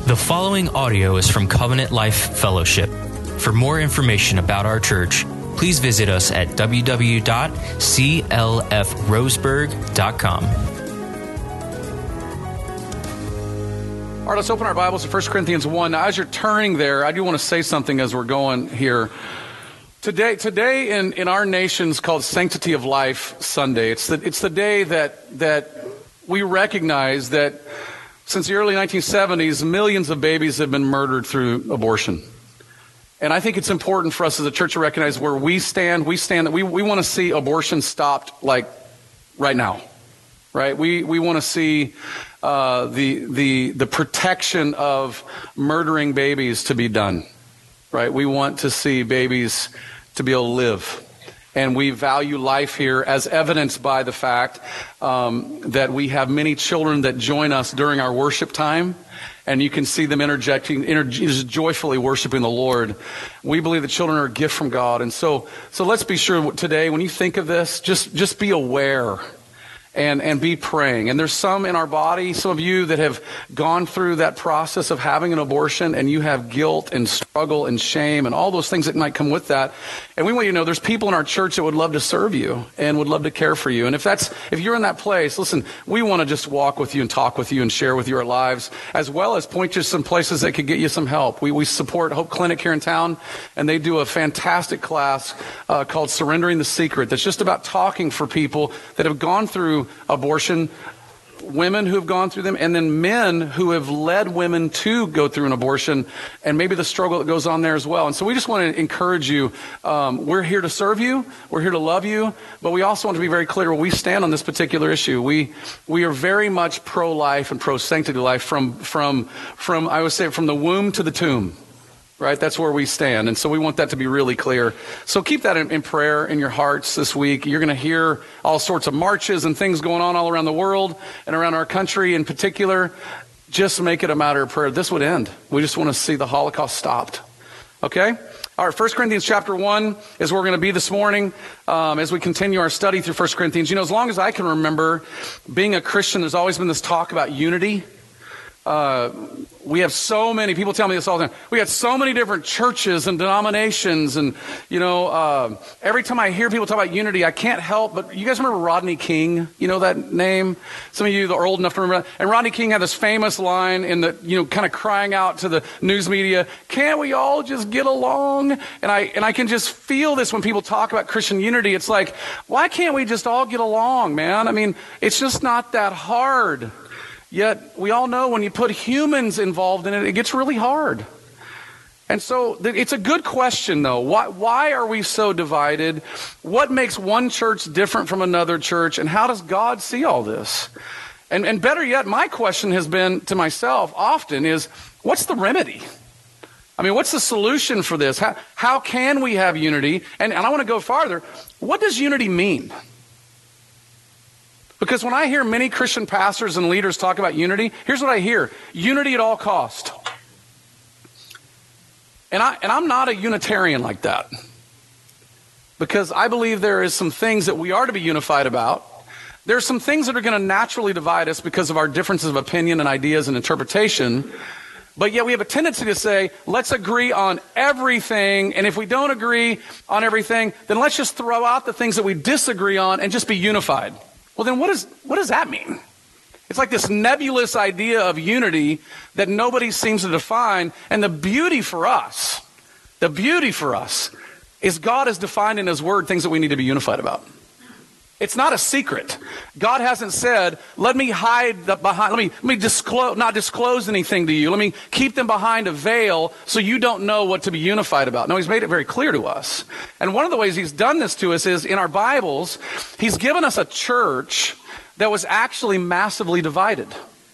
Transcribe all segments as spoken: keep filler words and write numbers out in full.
The following audio is from Covenant Life Fellowship. For more information about our church, please visit us at w w w dot c l f roseburg dot com. All right, let's open our Bibles to First Corinthians one. Now, as you're turning there, I do want to say something as we're going here. Today, today in, in our nation's called Sanctity of Life Sunday. It's the, it's the day that that we recognize that since the early nineteen seventies, millions of babies have been murdered through abortion. And I think it's important for us as a church to recognize where we stand. We stand that we, we want to see abortion stopped like right now, right? We we want to see uh, the the the protection of murdering babies to be done, right? We want to see babies to be able to live. And we value life here as evidenced by the fact um, that we have many children that join us during our worship time. And you can see them interjecting, inter- just joyfully worshiping the Lord. We believe that children are a gift from God. And so so let's be sure today, when you think of this, just, just be aware and, and be praying. And there's some in our body, some of you that have gone through that process of having an abortion, and you have guilt and struggle and shame and all those things that might come with that. And we want you to know there's people in our church that would love to serve you and would love to care for you. And if that's if you're in that place, listen, we want to just walk with you and talk with you and share with you our lives, as well as point you to some places that could get you some help. We we support Hope Clinic here in town, and they do a fantastic class uh, called Surrendering the Secret that's just about talking for people that have gone through abortion, women who have gone through them, and then men who have led women to go through an abortion, and maybe the struggle that goes on there as well. And so we just want to encourage you. Um, we're here to serve you. We're here to love you. But we also want to be very clear where we stand on this particular issue. We we are very much pro-life and pro-sanctity life from, from, from I would say, from the womb to the tomb. Right? That's where we stand. And so we want that to be really clear. So keep that in, in prayer in your hearts this week. You're going to hear all sorts of marches and things going on all around the world and around our country in particular. Just make it a matter of prayer. This would end. We just want to see the Holocaust stopped. Okay? All right, First Corinthians chapter one is where we're going to be this morning um, as we continue our study through First Corinthians. You know, as long as I can remember being a Christian, there's always been this talk about unity. Uh, we have so many, people tell me this all the time, we have so many different churches and denominations, and, you know, uh, every time I hear people talk about unity, I can't help, but you guys remember Rodney King? You know that name? Some of you are old enough to remember that. And Rodney King had this famous line in the, you know, kind of crying out to the news media, can't we all just get along? And I, and I can just feel this when people talk about Christian unity. It's like, why can't we just all get along, man? I mean, it's just not that hard. Yet, we all know when you put humans involved in it, it gets really hard. And so, it's a good question, though. Why, why are we so divided? What makes one church different from another church? And how does God see all this? And, and better yet, my question has been to myself often is, what's the remedy? I mean, what's the solution for this? How, how can we have unity? And, and I want to go farther. What does unity mean? Because when I hear many Christian pastors and leaders talk about unity, here's what I hear. Unity at all cost. And, I, and I'm not a Unitarian like that. Because I believe there is some things that we are to be unified about. There are some things that are going to naturally divide us because of our differences of opinion and ideas and interpretation. But yet we have a tendency to say, let's agree on everything. And if we don't agree on everything, then let's just throw out the things that we disagree on and just be unified. Well, then what, is, what does that mean? It's like this nebulous idea of unity that nobody seems to define. And the beauty for us, the beauty for us, is God has defined in His Word things that we need to be unified about. It's not a secret. God hasn't said, let me hide the behind, let me, let me disclose, not disclose anything to you. Let me keep them behind a veil so you don't know what to be unified about. No, He's made it very clear to us. And one of the ways He's done this to us is in our Bibles, He's given us a church that was actually massively divided.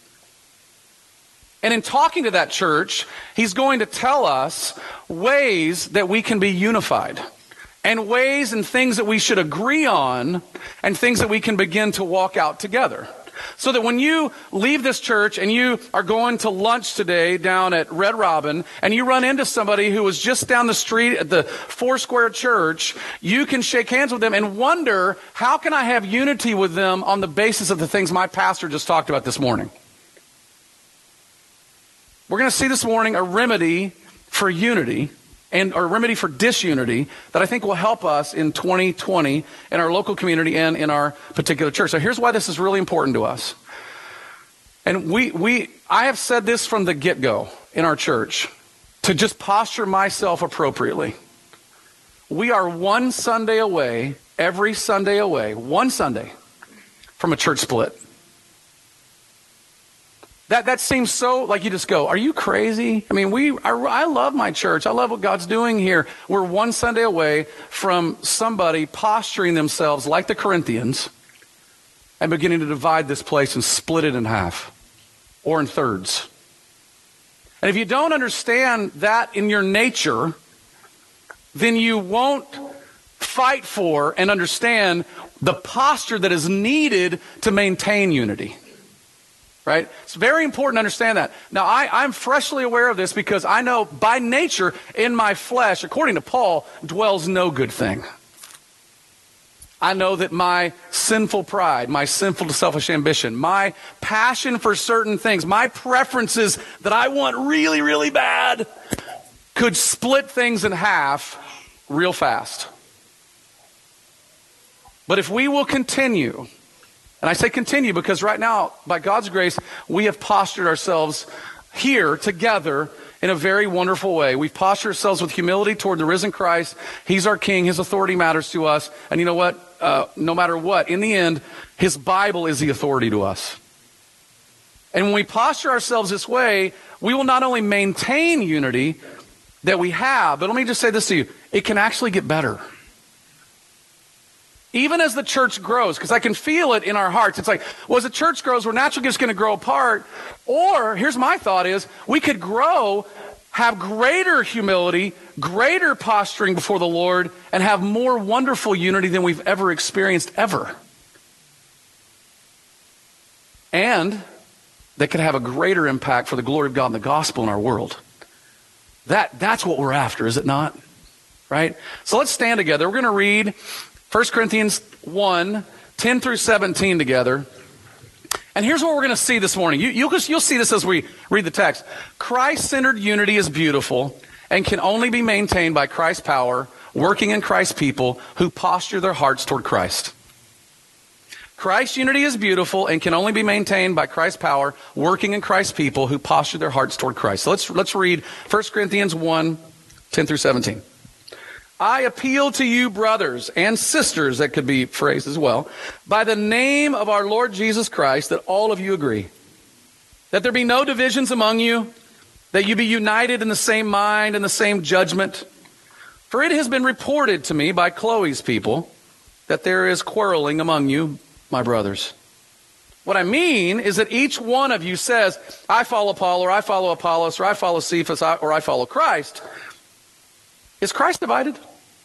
And in talking to that church, He's going to tell us ways that we can be unified. And ways and things that we should agree on, and things that we can begin to walk out together. So that when you leave this church and you are going to lunch today down at Red Robin, and you run into somebody who was just down the street at the Foursquare Church, you can shake hands with them and wonder, how can I have unity with them on the basis of the things my pastor just talked about this morning? we're going to see this morning a remedy for unity and or a remedy for disunity that I think will help us in twenty twenty in our local community and in our particular church. So here's why this is really important to us. And we, we, I have said this from the get-go in our church, to just posture myself appropriately. We are one Sunday away, every Sunday away, one Sunday from a church split. That that seems so, like you just go, are you crazy? I mean, we. I, I love my church. I love what God's doing here. We're one Sunday away from somebody posturing themselves like the Corinthians and beginning to divide this place and split it in half or in thirds. And if you don't understand that in your nature, then you won't fight for and understand the posture that is needed to maintain unity. Right? It's very important to understand that. Now, I, I'm freshly aware of this because I know by nature in my flesh, according to Paul, dwells no good thing. I know that my sinful pride, my sinful selfish ambition, my passion for certain things, my preferences that I want really, really bad could split things in half real fast. But if we will continue, and I say continue because right now, by God's grace, we have postured ourselves here together in a very wonderful way. We've postured ourselves with humility toward the risen Christ. He's our King. His authority matters to us. And you know what? Uh, no matter what, in the end, His Bible is the authority to us. And when we posture ourselves this way, we will not only maintain unity that we have, but let me just say this to you, it can actually get better. Even as the church grows, because I can feel it in our hearts. It's like, well, as the church grows, we're naturally just going to grow apart. Or, here's my thought is, we could grow, have greater humility, greater posturing before the Lord, and have more wonderful unity than we've ever experienced ever. And that could have a greater impact for the glory of God and the gospel in our world. That, that's what we're after, is it not? Right? So let's stand together. We're going to read First Corinthians one, ten through seventeen together. And here's what we're going to see this morning. You, you'll, you'll see this as we read the text. Christ-centered unity is beautiful and can only be maintained by Christ's power, working in Christ's people who posture their hearts toward Christ. Christ's unity is beautiful and can only be maintained by Christ's power, working in Christ's people who posture their hearts toward Christ. So let's, let's read First Corinthians one, ten through seventeen. I appeal to you, brothers and sisters, that could be phrased as well, by the name of our Lord Jesus Christ, that all of you agree, that there be no divisions among you, that you be united in the same mind and the same judgment. For it has been reported to me by Chloe's people that there is quarreling among you, my brothers. What I mean is that each one of you says, I follow Paul, or I follow Apollos, or I follow Cephas, or I follow Christ. Is Christ divided?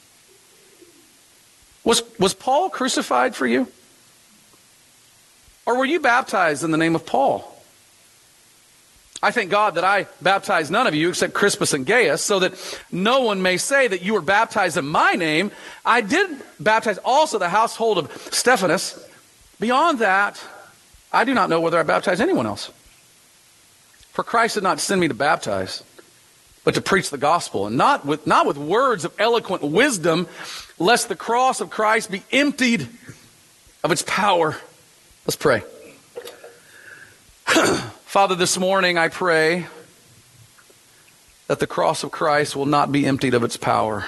Was, was Paul crucified for you? Or were you baptized in the name of Paul? I thank God that I baptized none of you except Crispus and Gaius, so that no one may say that you were baptized in my name. I did baptize also the household of Stephanas. Beyond that, I do not know whether I baptized anyone else. For Christ did not send me to baptize, but to preach the gospel, and not with, not with words of eloquent wisdom, lest the cross of Christ be emptied of its power. Let's pray. Father, this morning I pray that the cross of Christ will not be emptied of its power.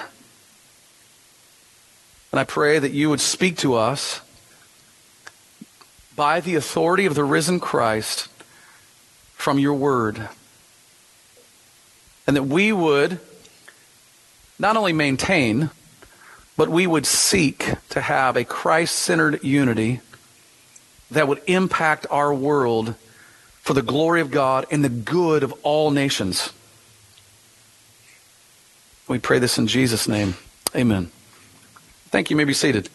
And I pray that you would speak to us by the authority of the risen Christ from your word. And that we would not only maintain, but we would seek to have a Christ-centered unity that would impact our world for the glory of God and the good of all nations. We pray this in Jesus' name. Amen. Thank you. You may be seated.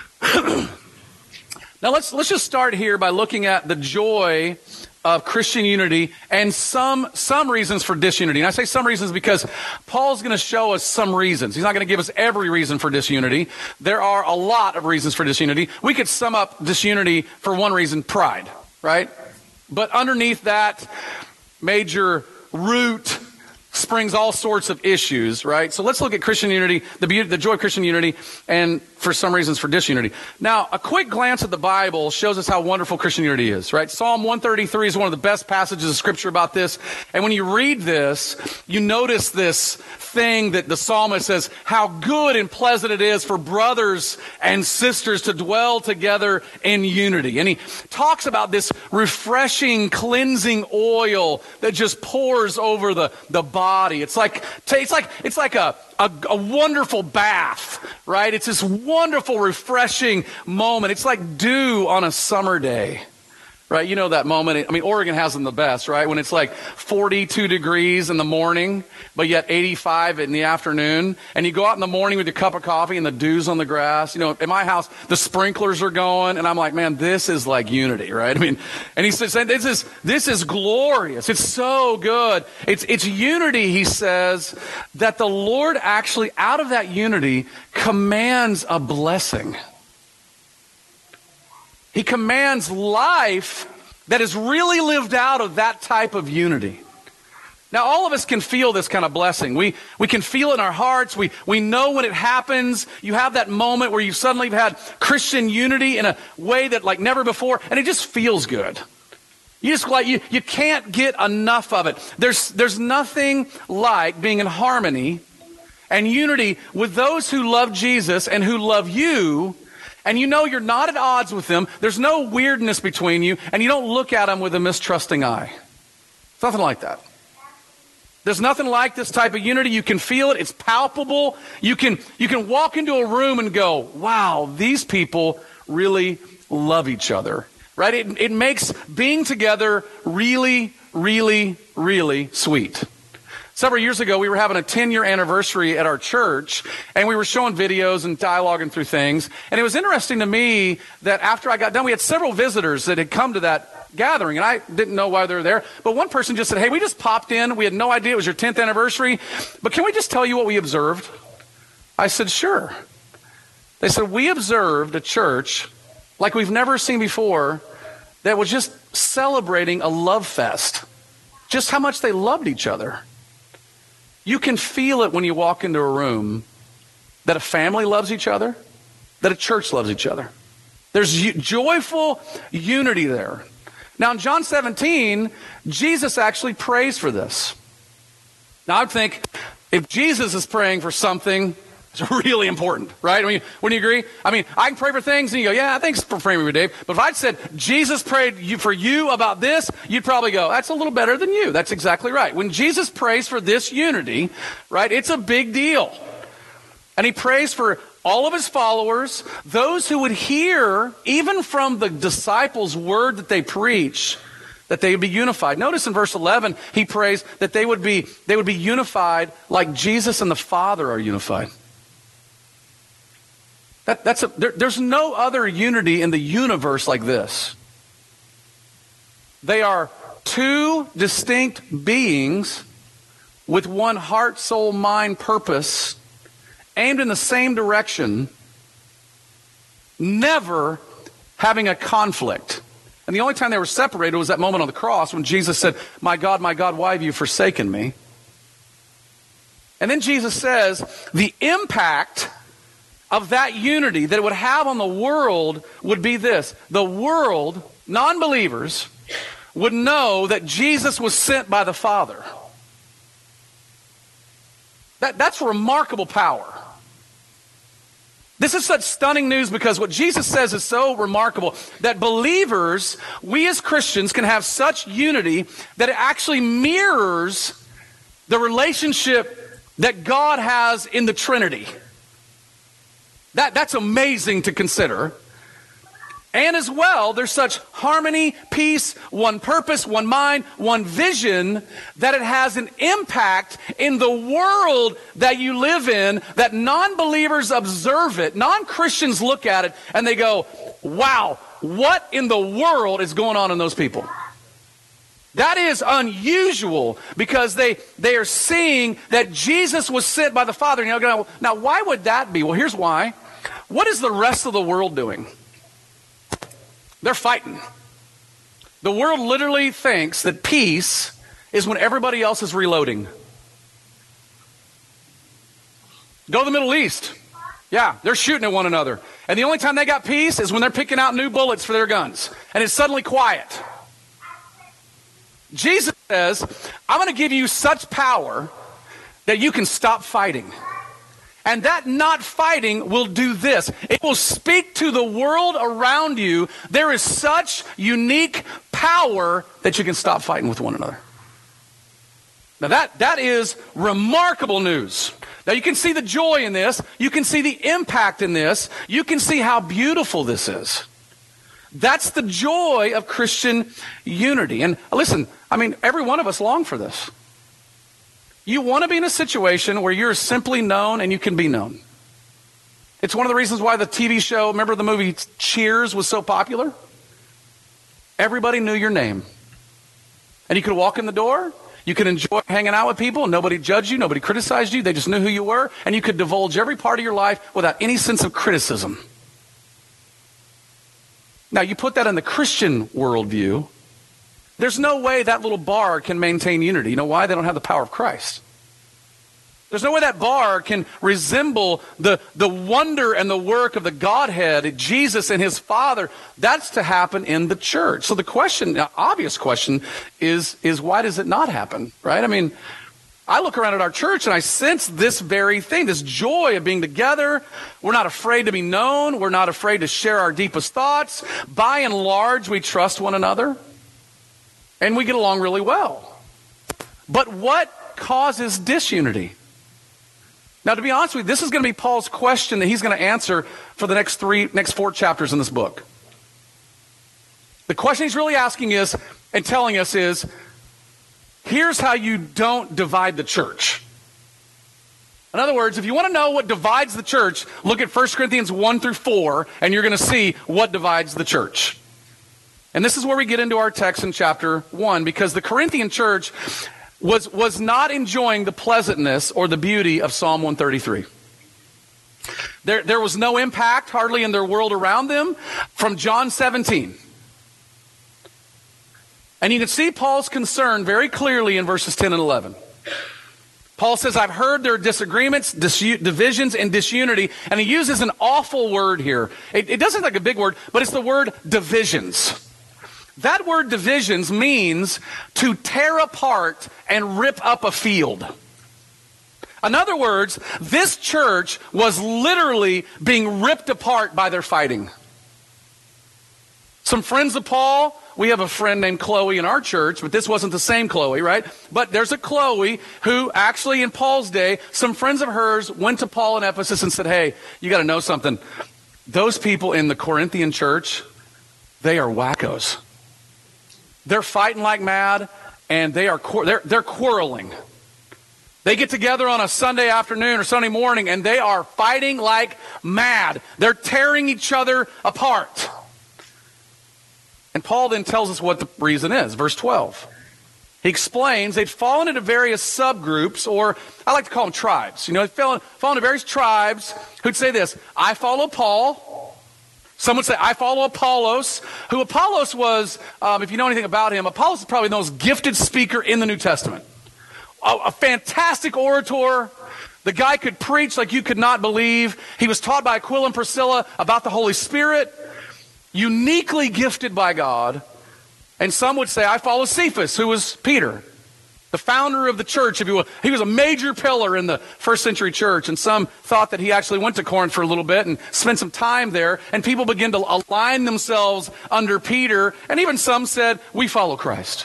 Now let's let's just start here by looking at the joy of Christian unity and some some reasons for disunity. And I say some reasons because Paul's going to show us some reasons. He's not going to give us every reason for disunity. There are a lot of reasons for disunity. We could sum up disunity for one reason, pride, right? But underneath that major root springs all sorts of issues, right? So let's look at Christian unity, the beauty, the joy of Christian unity, and for some reasons for disunity. Now, a quick glance at the Bible shows us how wonderful Christian unity is, right? Psalm one thirty-three is one of the best passages of Scripture about this. And when you read this, you notice this thing that the psalmist says, how good and pleasant it is for brothers and sisters to dwell together in unity. And he talks about this refreshing, cleansing oil that just pours over the, the body. It's like, it's like, it's like a, a, a wonderful bath, right? It's this wonderful, refreshing moment. It's like dew on a summer day. Right, you know that moment. I mean, Oregon has them the best, right? When it's like forty-two degrees in the morning, but yet eighty-five in the afternoon. And you go out in the morning with your cup of coffee and the dew's on the grass. You know, in my house, the sprinklers are going. And I'm like, man, this is like unity, right? I mean, and he says, this is, this is glorious. It's so good. It's, it's unity, he says, that the Lord actually, out of that unity, commands a blessing. He commands life that is really lived out of that type of unity. Now, all of us can feel this kind of blessing. We we can feel it in our hearts. We we know when it happens. You have that moment where you suddenly have had Christian unity in a way that like never before, and it just feels good. You just like you you can't get enough of it. There's there's nothing like being in harmony and unity with those who love Jesus and who love you. And you know you're not at odds with them. There's no weirdness between you. And you don't look at them with a mistrusting eye. It's nothing like that. There's nothing like this type of unity. You can feel it. It's palpable. You can, you can walk into a room and go, wow, these people really love each other. Right? It, it makes being together really, really, really sweet. Several years ago, we were having a ten-year anniversary at our church, and we were showing videos and dialoguing through things. And it was interesting to me that after I got done, we had several visitors that had come to that gathering, and I didn't know why they were there. But one person just said, hey, we just popped in. We had no idea it was your tenth anniversary. But can we just tell you what we observed? I said, sure. They said, we observed a church like we've never seen before that was just celebrating a love fest. Just how much they loved each other. You can feel it when you walk into a room that a family loves each other, that a church loves each other. There's u- joyful unity there. Now in John seventeen, Jesus actually prays for this. Now I'd think if Jesus is praying for something, it's really important, right? I mean, wouldn't you agree? I mean, I can pray for things and you go, yeah, thanks for praying for me, Dave. But if I'd said, Jesus prayed you for you about this, you'd probably go, that's a little better than you. That's exactly right. When Jesus prays for this unity, right, it's a big deal. And he prays for all of his followers, those who would hear, even from the disciples' word that they preach, that they would be unified. Notice in verse eleven, he prays that they would be, they would be unified like Jesus and the Father are unified. That, that's a, there, there's no other unity in the universe like this. They are two distinct beings with one heart, soul, mind, purpose, aimed in the same direction, never having a conflict. And the only time they were separated was that moment on the cross when Jesus said, my God, my God, why have you forsaken me? And then Jesus says, the impact of that unity that it would have on the world would be this. The world, non-believers, would know that Jesus was sent by the Father. That, that's remarkable power. This is such stunning news because what Jesus says is so remarkable that believers, we as Christians, can have such unity that it actually mirrors the relationship that God has in the Trinity. That, that's amazing to consider. And as well, there's such harmony, peace, one purpose, one mind, one vision, that it has an impact in the world that you live in, that non-believers observe it, non-Christians look at it, and they go, wow, what in the world is going on in those people? That is unusual because they, they are seeing that Jesus was sent by the Father. You know, now, why would that be? Well, here's why. What is the rest of the world doing? They're fighting. The world literally thinks that peace is when everybody else is reloading. Go to the Middle East. Yeah, they're shooting at one another. And the only time they got peace is when they're picking out new bullets for their guns. And it's suddenly quiet. Jesus says, I'm going to give you such power that you can stop fighting. And that not fighting will do this. It will speak to the world around you. There is such unique power that you can stop fighting with one another. Now that, that is remarkable news. Now you can see the joy in this. You can see the impact in this. You can see how beautiful this is. That's the joy of Christian unity. And listen, I mean, every one of us long for this. You want to be in a situation where you're simply known and you can be known. It's one of the reasons why the T V show, remember the movie Cheers, was so popular? Everybody knew your name. And you could walk in the door, you could enjoy hanging out with people, nobody judged you, nobody criticized you, they just knew who you were, and you could divulge every part of your life without any sense of criticism. Now, you put that in the Christian worldview, there's no way that little bar can maintain unity. You know why? They don't have the power of Christ. There's no way that bar can resemble the, the wonder and the work of the Godhead, Jesus and his Father. That's to happen in the church. So the question, the obvious question is, is why does it not happen, right? I mean, I look around at our church and I sense this very thing, this joy of being together. We're not afraid to be known. We're not afraid to share our deepest thoughts. By and large, we trust one another. And we get along really well. But what causes disunity? Now, to be honest with you, this is going to be Paul's question that he's going to answer for the next three, next four chapters in this book. The question he's really asking is, and telling us is, here's how you don't divide the church. In other words, if you want to know what divides the church, look at First Corinthians one through four, and you're going to see what divides the church. And this is where we get into our text in chapter one, because the Corinthian church was, was not enjoying the pleasantness or the beauty of Psalm one thirty-three. There, there was no impact hardly in their world around them from John seventeen. And you can see Paul's concern very clearly in verses ten and eleven. Paul says, I've heard there are disagreements, dis- divisions, and disunity. And he uses an awful word here. It, it doesn't look like a big word, but it's the word divisions. That word divisions means to tear apart and rip up a field. In other words, this church was literally being ripped apart by their fighting. Some friends of Paul, we have a friend named Chloe in our church, but this wasn't the same Chloe, right? But there's a Chloe who actually in Paul's day, some friends of hers went to Paul in Ephesus and said, hey, you got to know something. Those people in the Corinthian church, they are wackos. They're fighting like mad, and they are they're, they're quarreling. They get together on a Sunday afternoon or Sunday morning, and they are fighting like mad. They're tearing each other apart. And Paul then tells us what the reason is. Verse twelve. He explains they'd fallen into various subgroups, or I like to call them tribes. You know, they'd fallen, fallen into various tribes who'd say this, I follow Paul. Some would say, I follow Apollos, who Apollos was, um, if you know anything about him, Apollos is probably the most gifted speaker in the New Testament. A, a fantastic orator. The guy could preach like you could not believe. He was taught by Aquila and Priscilla about the Holy Spirit. Uniquely gifted by God. And some would say, I follow Cephas, who was Peter, the founder of the church, if you will. He was a major pillar in the first century church. And some thought that he actually went to Corinth for a little bit and spent some time there. And people began to align themselves under Peter. And even some said, we follow Christ.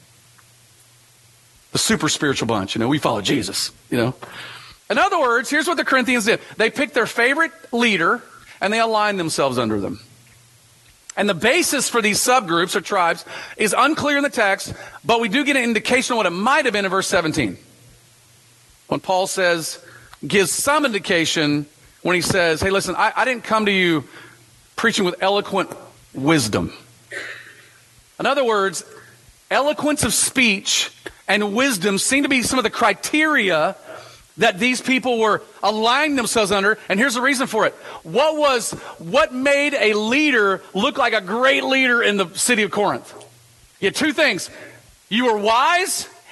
The super spiritual bunch, you know, we follow Jesus, you know. In other words, here's what the Corinthians did. They picked their favorite leader and they aligned themselves under them. And the basis for these subgroups or tribes is unclear in the text, but we do get an indication of what it might have been in verse seventeen. When Paul says, gives some indication when he says, hey, listen, I, I didn't come to you preaching with eloquent wisdom. In other words, eloquence of speech and wisdom seem to be some of the criteria that these people were aligning themselves under. And here's the reason for it. What was, what made a leader look like a great leader in the city of Corinth? You had two things. You were wise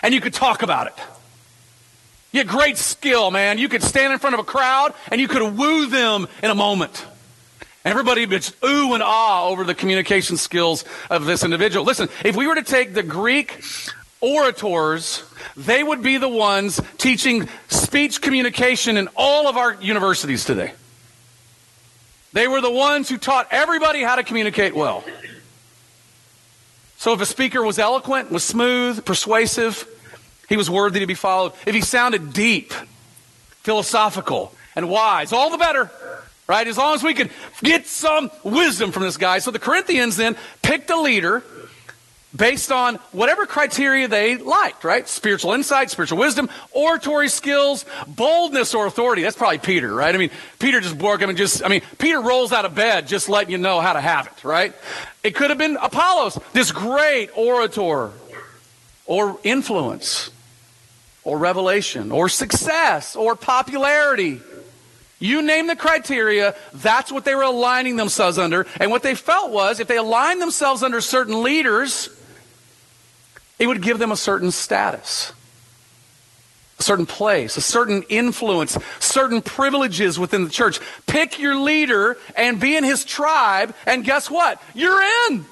and you could talk about it. You had great skill, man. You could stand in front of a crowd and you could woo them in a moment. And everybody would just ooh and ah over the communication skills of this individual. Listen, if we were to take the Greek orators, they would be the ones teaching speech communication in all of our universities today. They were the ones who taught everybody how to communicate well. So if a speaker was eloquent, was smooth, persuasive, he was worthy to be followed. If he sounded deep, philosophical, and wise, all the better, right? As long as we could get some wisdom from this guy. So the Corinthians then picked a leader based on whatever criteria they liked, right? Spiritual insight, spiritual wisdom, oratory skills, boldness or authority. That's probably Peter, right? I mean, Peter just broke him and just, I mean, Peter rolls out of bed just letting you know how to have it, right? It could have been Apollos, this great orator, or influence, or revelation, or success, or popularity. You name the criteria, that's what they were aligning themselves under. And what they felt was, if they aligned themselves under certain leaders, it would give them a certain status, a certain place, a certain influence, certain privileges within the church. Pick your leader and be in his tribe, and guess what? You're in.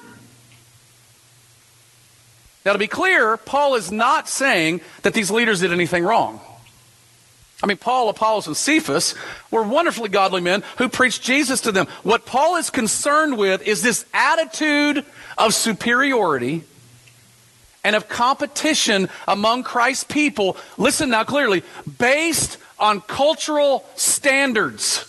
Now, to be clear, Paul is not saying that these leaders did anything wrong. I mean, Paul, Apollos, and Cephas were wonderfully godly men who preached Jesus to them. What Paul is concerned with is this attitude of superiority and of competition among Christ's people, listen now clearly, based on cultural standards,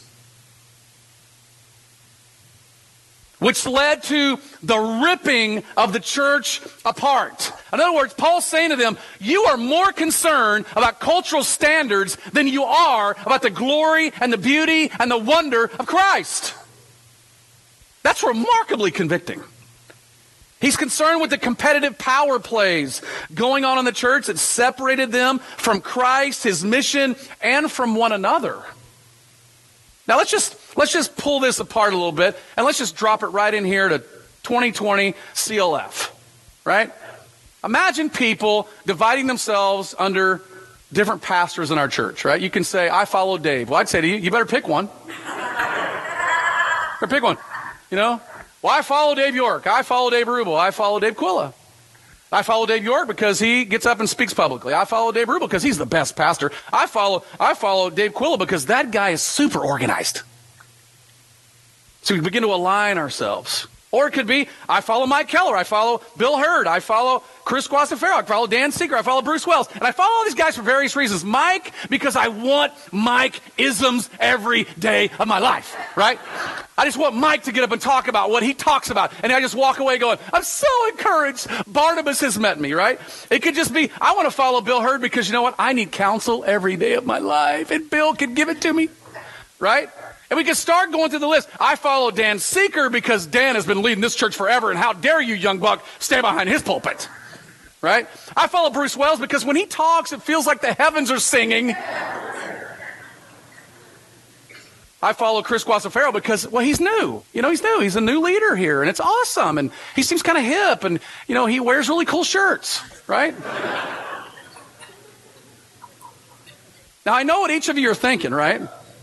which led to the ripping of the church apart. In other words, Paul's saying to them, you are more concerned about cultural standards than you are about the glory and the beauty and the wonder of Christ. That's remarkably convicting. He's concerned with the competitive power plays going on in the church that separated them from Christ, his mission, and from one another. Now let's just let's just pull this apart a little bit, and let's just drop it right in here to twenty twenty C L F, right? Imagine people dividing themselves under different pastors in our church, right? You can say, I follow Dave. Well, I'd say to you, you better pick one. Better pick one, you know? Well, I follow Dave York. I follow Dave Rubel. I follow Dave Quilla. I follow Dave York because he gets up and speaks publicly. I follow Dave Rubel because he's the best pastor. I follow I follow Dave Quilla because that guy is super organized. So we begin to align ourselves. Or it could be, I follow Mike Keller. I follow Bill Hurd. I follow Chris Guasafaro. I follow Dan Seeker. I follow Bruce Wells. And I follow all these guys for various reasons. Mike, because I want Mike-isms every day of my life, right? I just want Mike to get up and talk about what he talks about. And I just walk away going, I'm so encouraged. Barnabas has met me, right? It could just be, I want to follow Bill Hurd because you know what? I need counsel every day of my life. And Bill can give it to me, right? And we can start going through the list. I follow Dan Seeker because Dan has been leading this church forever, and how dare you, young buck, stay behind his pulpit, right? I follow Bruce Wells because when he talks, it feels like the heavens are singing. I follow Chris Guasafaro because, well, he's new. You know, he's new. He's a new leader here, and it's awesome, and he seems kind of hip, and, you know, he wears really cool shirts, right? Now, I know what each of you are thinking, right?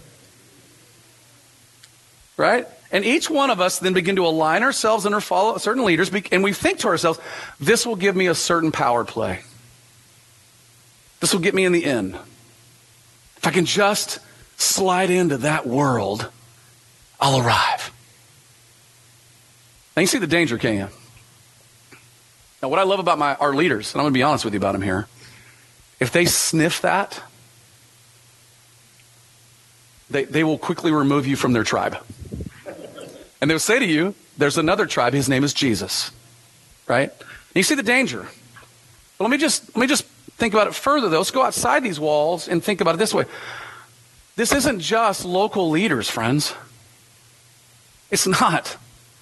Right? And each one of us then begin to align ourselves under follow certain leaders, and we think to ourselves, this will give me a certain power play. This will get me in the end. If I can just slide into that world, I'll arrive. Now you see the danger, can't you? Now what I love about my our leaders, and I'm going to be honest with you about them here, if they sniff that, They, they will quickly remove you from their tribe. And they'll say to you, there's another tribe, his name is Jesus. Right? And you see the danger. But let me just let me just think about it further, though. Let's go outside these walls and think about it this way. This isn't just local leaders, friends. It's not.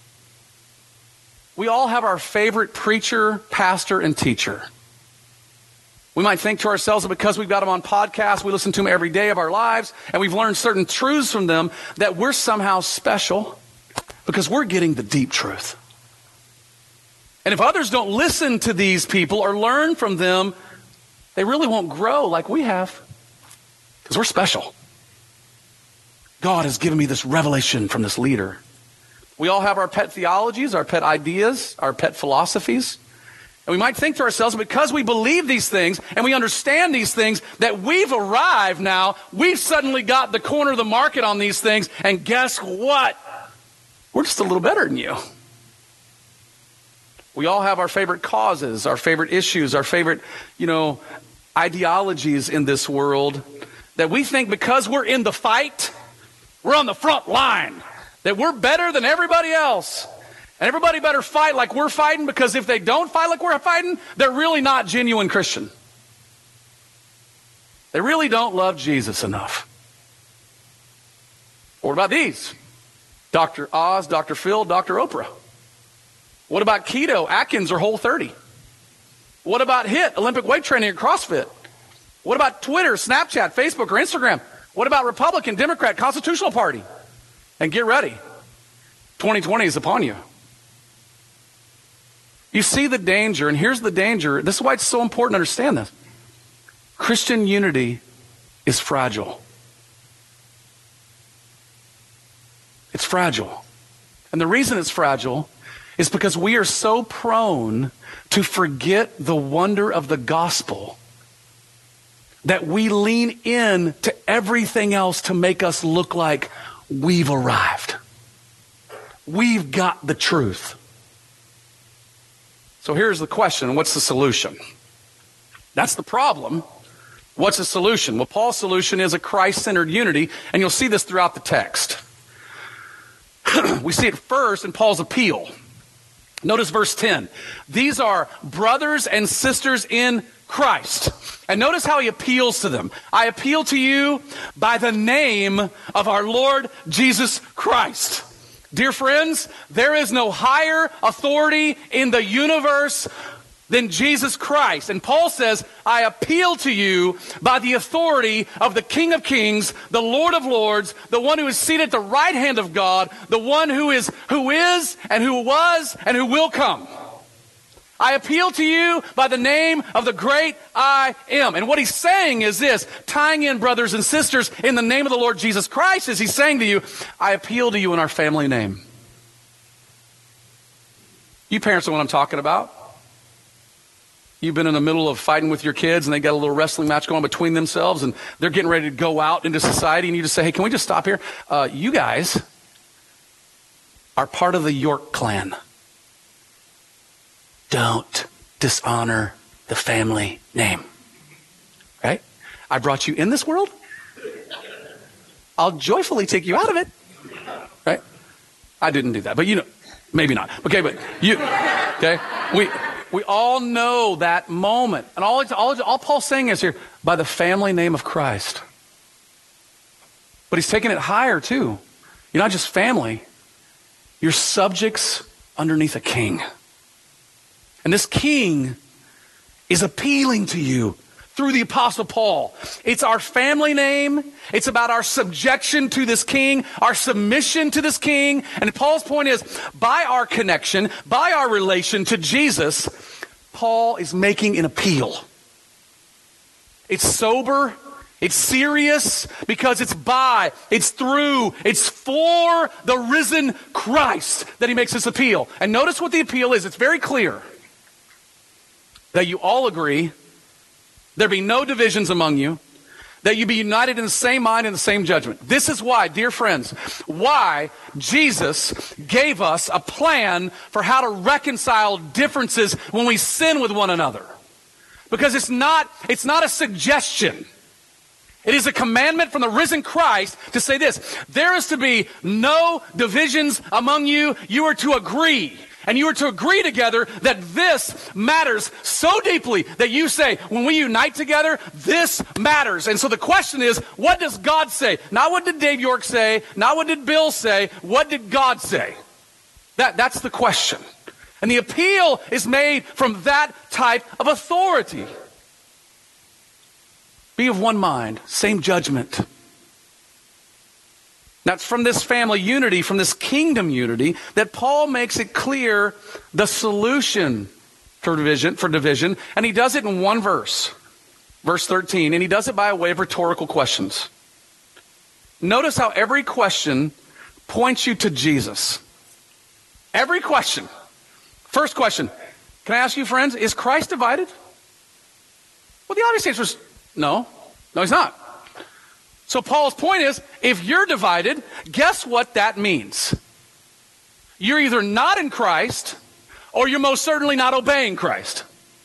We all have our favorite preacher, pastor, and teacher. We might think to ourselves that because we've got them on podcasts, we listen to them every day of our lives, and we've learned certain truths from them, that we're somehow special because we're getting the deep truth. And if others don't listen to these people or learn from them, they really won't grow like we have because we're special. God has given me this revelation from this leader. We all have our pet theologies, our pet ideas, our pet philosophies. And we might think to ourselves, because we believe these things and we understand these things, that we've arrived now. We've suddenly got the corner of the market on these things. And guess what? We're just a little better than you. We all have our favorite causes, our favorite issues, our favorite, you know, ideologies in this world that we think because we're in the fight, we're on the front line, that we're better than everybody else. And everybody better fight like we're fighting, because if they don't fight like we're fighting, they're really not genuine Christian. They really don't love Jesus enough. What about these? Doctor Oz, Doctor Phil, Doctor Oprah. What about keto, Atkins, or Whole thirty? What about HIIT, Olympic weight training, or CrossFit? What about Twitter, Snapchat, Facebook, or Instagram? What about Republican, Democrat, Constitutional Party? And get ready. twenty twenty is upon you. You see the danger, and here's the danger. This is why it's so important to understand this. Christian unity is fragile. It's fragile. And the reason it's fragile is because we are so prone to forget the wonder of the gospel that we lean in to everything else to make us look like we've arrived. We've got the truth. So here's the question, what's the solution? That's the problem. What's the solution? Well, Paul's solution is a Christ-centered unity, and you'll see this throughout the text. We see it first in Paul's appeal. Notice verse ten. These are brothers and sisters in Christ. And notice how he appeals to them. I appeal to you by the name of our Lord Jesus Christ. Dear friends, there is no higher authority in the universe than Jesus Christ. And Paul says, I appeal to you by the authority of the King of Kings, the Lord of Lords, the one who is seated at the right hand of God, the one who is, who is, and who was, and who will come. I appeal to you by the name of the great I am. And what he's saying is this, tying in brothers and sisters in the name of the Lord Jesus Christ, is he's saying to you, I appeal to you in our family name. You parents know what I'm talking about. You've been in the middle of fighting with your kids and they got a little wrestling match going between themselves and they're getting ready to go out into society and you just say, hey, can we just stop here? Uh, you guys are part of the York clan. Don't dishonor the family name. Right? I brought you in this world. I'll joyfully take you out of it. Right? I didn't do that, but you know, maybe not. Okay, but you, okay? We we all know that moment. And all, all, all Paul's saying is here, by the family name of Christ. But he's taking it higher too. You're not just family. You're subjects underneath a king. And this king is appealing to you through the Apostle Paul. It's our family name. It's about our subjection to this king, our submission to this king. And Paul's point is, by our connection, by our relation to Jesus, Paul is making an appeal. It's sober. It's serious because it's by, it's through, it's for the risen Christ that he makes this appeal. And notice what the appeal is. It's very clear. That you all agree, there be no divisions among you, that you be united in the same mind and the same judgment. This is why, dear friends, why Jesus gave us a plan for how to reconcile differences when we sin with one another. Because it's not, it's not a suggestion. It is a commandment from the risen Christ to say this, there is to be no divisions among you, you are to agree. And you are to agree together that this matters so deeply that you say, when we unite together, this matters. And so the question is, what does God say? Not what did Dave York say, not what did Bill say, what did God say? That, that's the question. And the appeal is made from that type of authority. Be of one mind, same judgment. That's from this family unity, from this kingdom unity, that Paul makes it clear the solution for division, for division, and he does it in one verse. verse thirteen, and he does it by way of rhetorical questions. Notice how every question points you to Jesus. Every question. First question, can I ask you, friends, is Christ divided? Well, the obvious answer is no. No, he's not. So Paul's point is, if you're divided, guess what that means? You're either not in Christ, or you're most certainly not obeying Christ.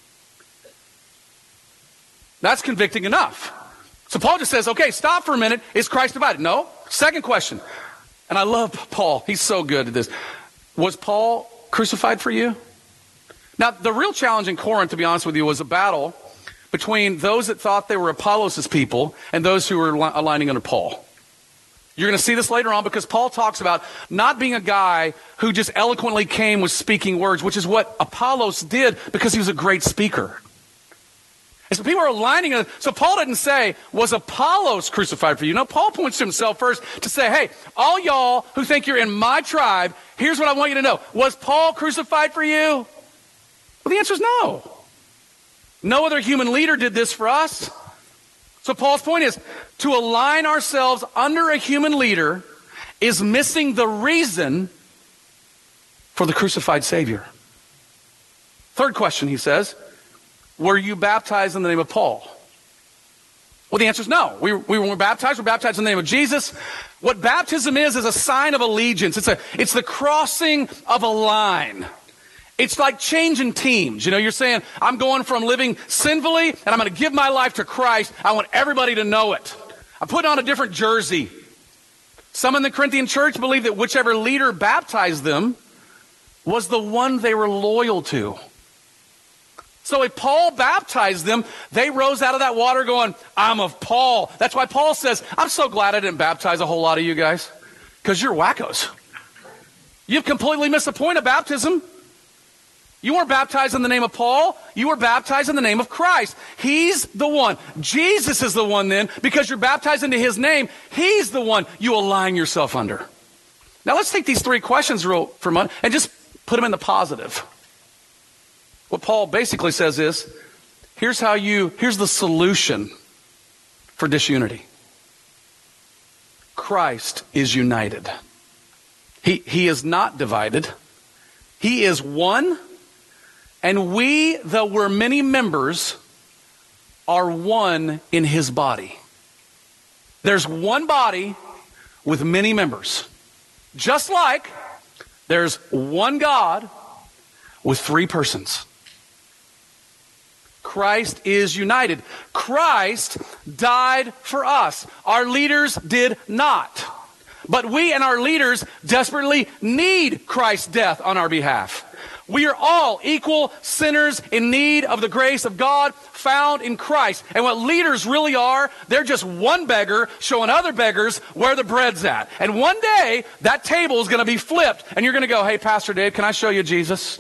That's convicting enough. So Paul just says, okay, stop for a minute. Is Christ divided? No. Second question. And I love Paul. He's so good at this. Was Paul crucified for you? Now, the real challenge in Corinth, to be honest with you, was a battle between those that thought they were Apollos' people and those who were aligning under Paul. You're going to see this later on because Paul talks about not being a guy who just eloquently came with speaking words, which is what Apollos did because he was a great speaker. And so people are aligning. So Paul didn't say, was Apollos crucified for you? No, Paul points to himself first to say, hey, all y'all who think you're in my tribe, here's what I want you to know. Was Paul crucified for you? Well, the answer is no. No other human leader did this for us. So Paul's point is, to align ourselves under a human leader is missing the reason for the crucified Savior. Third question, he says, were you baptized in the name of Paul? Well, the answer is no. We, we were baptized. We're baptized in the name of Jesus. What baptism is, is a sign of allegiance. It's a, it's the crossing of a line. It's like changing teams. You know, you're saying, I'm going from living sinfully, and I'm going to give my life to Christ. I want everybody to know it. I'm putting on a different jersey. Some in the Corinthian church believe that whichever leader baptized them was the one they were loyal to. So if Paul baptized them, they rose out of that water going, I'm of Paul. That's why Paul says, I'm so glad I didn't baptize a whole lot of you guys, because you're wackos. You've completely missed the point of baptism. You weren't baptized in the name of Paul. You were baptized in the name of Christ. He's the one. Jesus is the one then, because you're baptized into his name. He's the one you align yourself under. Now let's take these three questions real for a moment and just put them in the positive. What Paul basically says is, here's how you, here's the solution for disunity. Christ is united. He, he is not divided. He is one, and we, though we're many members, are one in his body. There's one body with many members. Just like there's one God with three persons. Christ is united. Christ died for us. Our leaders did not. But we and our leaders desperately need Christ's death on our behalf. We are all equal sinners in need of the grace of God found in Christ. And what leaders really are, they're just one beggar showing other beggars where the bread's at. And one day, that table is going to be flipped. And you're going to go, hey, Pastor Dave, can I show you Jesus?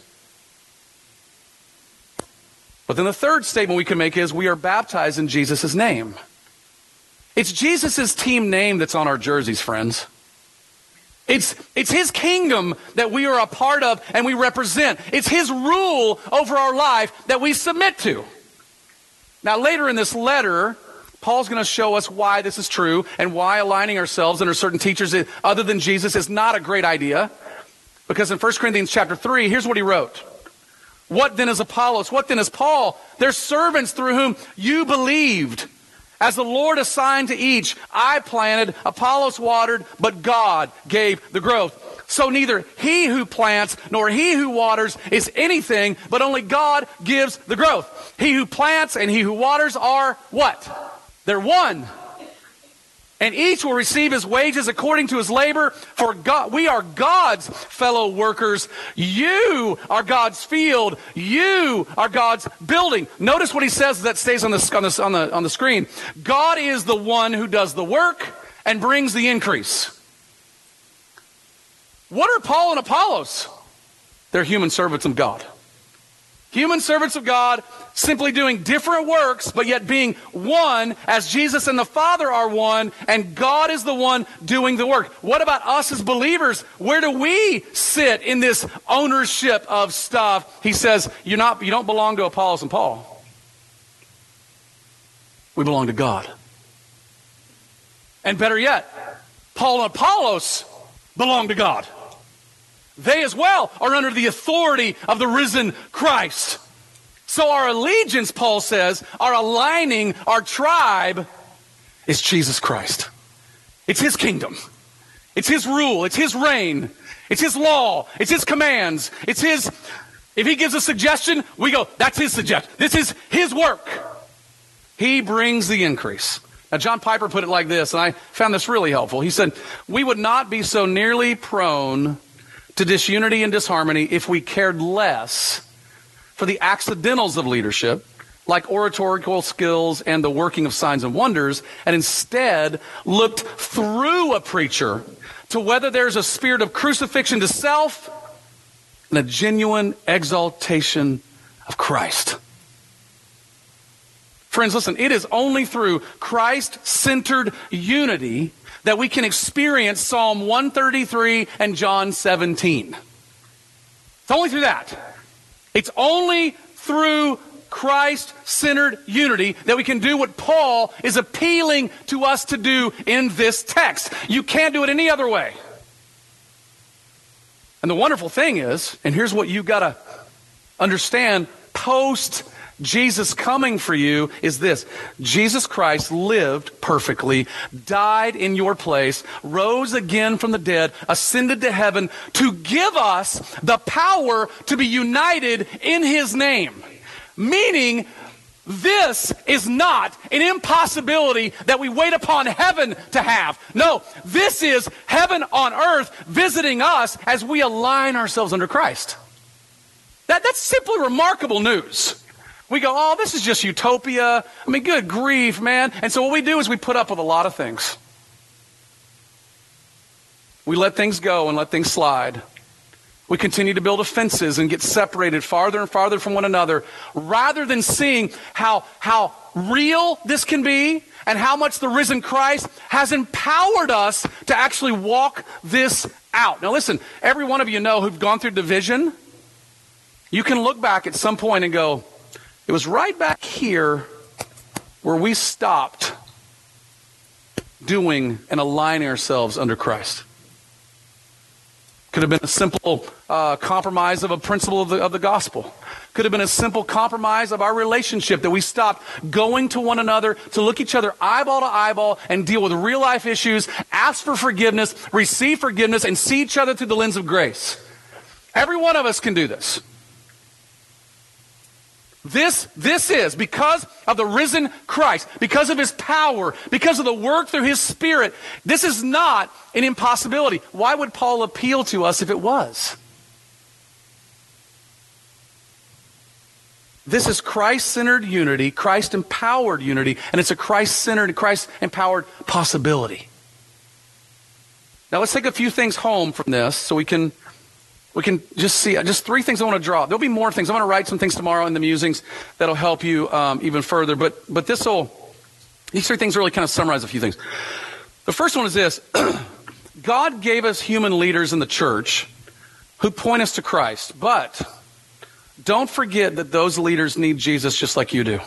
But then the third statement we can make is we are baptized in Jesus' name. It's Jesus' team name that's on our jerseys, friends. It's, it's his kingdom that we are a part of and we represent. It's his rule over our life that we submit to. Now, later in this letter, Paul's going to show us why this is true and why aligning ourselves under certain teachers other than Jesus is not a great idea. Because in First Corinthians chapter three, here's what he wrote. What then is Apollos? What then is Paul? They're servants through whom you believed. As the Lord assigned to each, I planted, Apollos watered, but God gave the growth. So neither he who plants nor he who waters is anything, but only God gives the growth. He who plants and he who waters are what? They're one. And each will receive his wages according to his labor. For God, we are God's fellow workers. You are God's field. You are God's building. Notice what he says that stays on the, on the, on the, on the screen. God is the one who does the work and brings the increase. What are Paul and Apollos? They're human servants of God. Human servants of God, simply doing different works, but yet being one, as Jesus and the Father are one, and God is the one doing the work. What about us as believers? Where do we sit in this ownership of stuff? He says, you're not, you don't belong to Apollos and Paul. we belong to God. And better yet, Paul and Apollos belong to God. They as well are under the authority of the risen Christ. So our allegiance, Paul says, our aligning, our tribe is Jesus Christ. It's his kingdom. It's his rule. It's his reign. It's his law. It's his commands. It's his, if he gives a suggestion, we go, that's his suggestion. This is his work. He brings the increase. Now, John Piper put it like this, and I found this really helpful. He said, we would not be so nearly prone to disunity and disharmony if we cared less for the accidentals of leadership, like oratorical skills and the working of signs and wonders, and instead looked through a preacher to whether there's a spirit of crucifixion to self and a genuine exaltation of Christ. Friends, listen, it is only through Christ-centered unity that we can experience Psalm one thirty-three and John seventeen. It's only through that. It's only through Christ-centered unity that we can do what Paul is appealing to us to do in this text. You can't do it any other way. And the wonderful thing is, and here's what you've got to understand post Jesus coming for you, is this: Jesus Christ lived perfectly, died in your place, rose again from the dead, ascended to heaven to give us the power to be united in his name. Meaning, this is not an impossibility that we wait upon heaven to have. No, this is heaven on earth visiting us as we align ourselves under Christ. That, that's simply remarkable news. We go, oh, this is just utopia. I mean, good grief, man. And so what we do is we put up with a lot of things. We let things go and let things slide. We continue to build offenses and get separated farther and farther from one another, rather than seeing how, how real this can be and how much the risen Christ has empowered us to actually walk this out. Now listen, every one of you know who've gone through division, you can look back at some point and go, it was right back here where we stopped doing and aligning ourselves under Christ. Could have been a simple uh, compromise of a principle of the, of the gospel. Could have been a simple compromise of our relationship, that we stopped going to one another to look each other eyeball to eyeball and deal with real life issues, ask for forgiveness, receive forgiveness, and see each other through the lens of grace. Every one of us can do this. This, this is, because of the risen Christ, because of his power, because of the work through his Spirit, this is not an impossibility. Why would Paul appeal to us if it was? This is Christ-centered unity, Christ-empowered unity, and it's a Christ-centered, Christ-empowered possibility. Now let's take a few things home from this so we can We can just see, just three things I want to draw. There'll be more things. I want to write some things tomorrow in the musings that'll help you um, even further. But but this will, these three things really kind of summarize a few things. The first one is this. God gave us human leaders in the church who point us to Christ. But don't forget that those leaders need Jesus just like you do.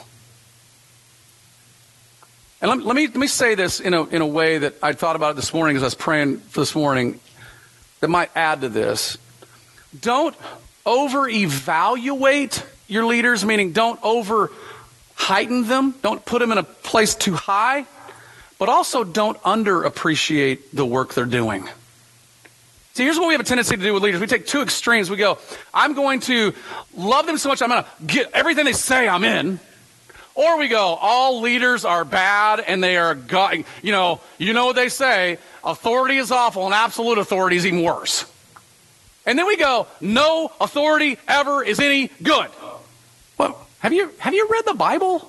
And let, let me let me say this in a in a way that I thought about it this morning as I was praying for this morning that might add to this. Don't over-evaluate your leaders, meaning don't over-heighten them. Don't put them in a place too high. But also don't underappreciate the work they're doing. See, here's what we have a tendency to do with leaders. We take two extremes. We go, I'm going to love them so much, I'm going to get everything they say I'm in. Or we go, all leaders are bad and they are, God, you know, you know what they say, authority is awful and absolute authority is even worse. And then we go, no authority ever is any good. Well, have you have you read the Bible?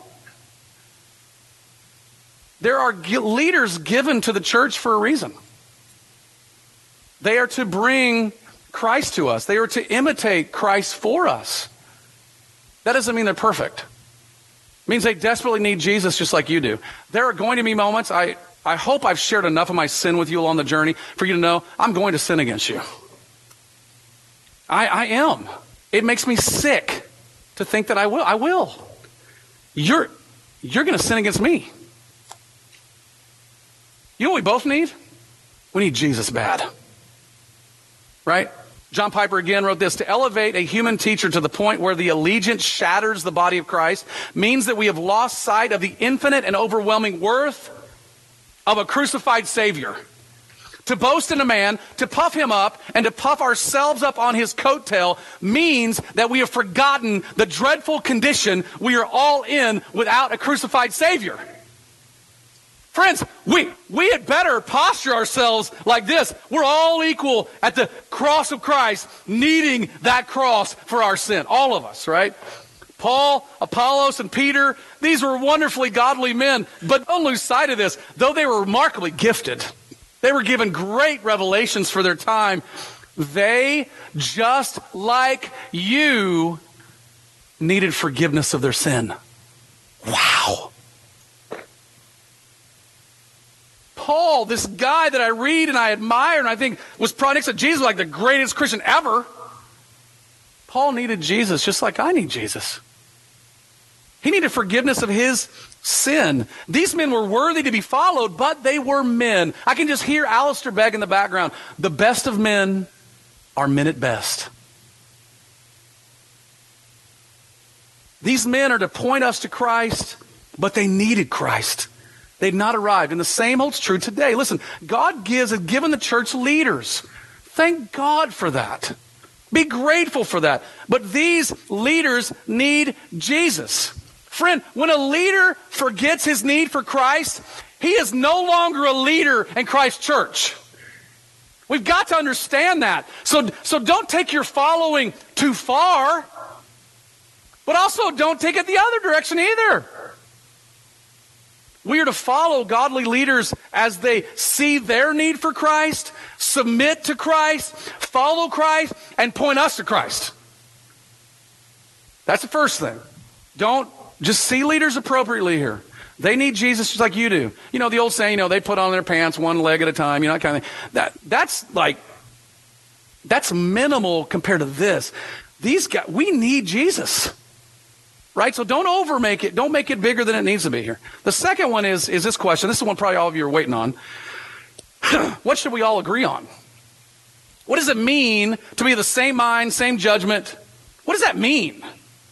There are g- leaders given to the church for a reason. They are to bring Christ to us. They are to imitate Christ for us. That doesn't mean they're perfect. It means they desperately need Jesus just like you do. There are going to be moments, I, I hope I've shared enough of my sin with you along the journey for you to know I'm going to sin against you. I, I am. It makes me sick to think that I will. I will. You're, you're going to sin against me. You know what we both need? We need Jesus bad. Right? John Piper again wrote this: to elevate a human teacher to the point where the allegiance shatters the body of Christ means that we have lost sight of the infinite and overwhelming worth of a crucified Savior. To boast in a man, to puff him up, and to puff ourselves up on his coattail means that we have forgotten the dreadful condition we are all in without a crucified Savior. Friends, we, we had better posture ourselves like this. We're all equal at the cross of Christ, needing that cross for our sin. All of us, right? Paul, Apollos, and Peter, these were wonderfully godly men. But don't lose sight of this. Though they were remarkably gifted, they were given great revelations for their time, they, just like you, needed forgiveness of their sin. Wow. Paul, this guy that I read and I admire and I think was probably next to Jesus, like the greatest Christian ever. Paul needed Jesus just like I need Jesus. He needed forgiveness of his sin. These men were worthy to be followed, but they were men. I can just hear Alistair Begg in the background. The best of men are men at best. These men are to point us to Christ, but they needed Christ. They'd not arrived. And the same holds true today. Listen, God gives, has given the church leaders. Thank God for that. Be grateful for that. But these leaders need Jesus. Friend, when a leader forgets his need for Christ, he is no longer a leader in Christ's church. We've got to understand that. So, so don't take your following too far, but also don't take it the other direction either. We are to follow godly leaders as they see their need for Christ, submit to Christ, follow Christ, and point us to Christ. That's the first thing. Don't just see leaders appropriately here. They need Jesus just like you do. You know, the old saying, you know, they put on their pants one leg at a time, you know, that kind of thing. That, that's like, that's minimal compared to this. These guys, we need Jesus. Right? So don't overmake it. Don't make it bigger than it needs to be here. The second one is, is this question. This is the one probably all of you are waiting on. What should we all agree on? What does it mean to be of the same mind, same judgment? What does that mean?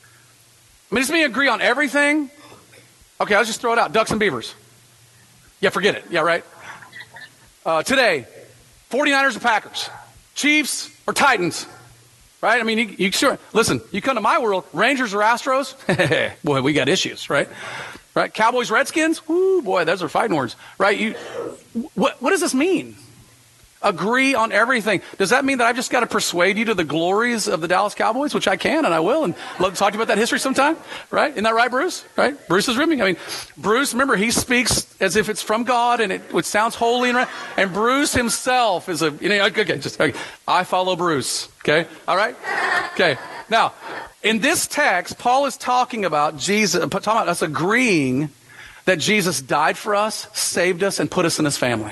I mean, does it mean agree on everything? Okay, I'll just throw it out. Ducks and Beavers. Yeah, forget it. Yeah, right? Uh, today, forty-niners or Packers? Chiefs or Titans? Right? I mean, you, you sure, listen, you come to my world, Rangers or Astros? Boy, we got issues, right? Right? Cowboys, Redskins? Woo, boy, those are fighting words. Right? You, what, what does this mean? Agree on everything. Does that mean that I've just got to persuade you to the glories of the Dallas Cowboys, which I can and I will, and love to talk to you about that history sometime? Right? Isn't that right, Bruce? Right? Bruce is ribbing. I mean, Bruce, remember, he speaks as if it's from God and it, it sounds holy and right. And Bruce himself is a, you know, okay, just, okay. I follow Bruce. Okay? All right? Okay. Now, in this text, Paul is talking about Jesus, talking about us agreeing that Jesus died for us, saved us, and put us in his family.